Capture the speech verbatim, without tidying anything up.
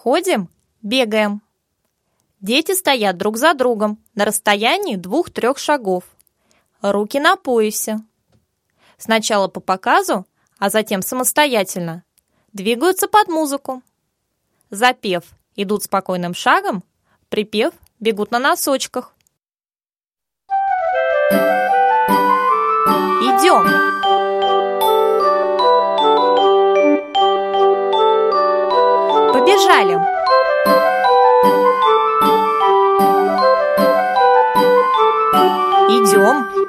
Ходим, бегаем. Дети стоят друг за другом на расстоянии двух-трех шагов. Руки на поясе. Сначала по показу, а затем самостоятельно. Двигаются под музыку. Запев, идут спокойным шагом, припев, бегут на носочках. Идем. Побежали. Идем.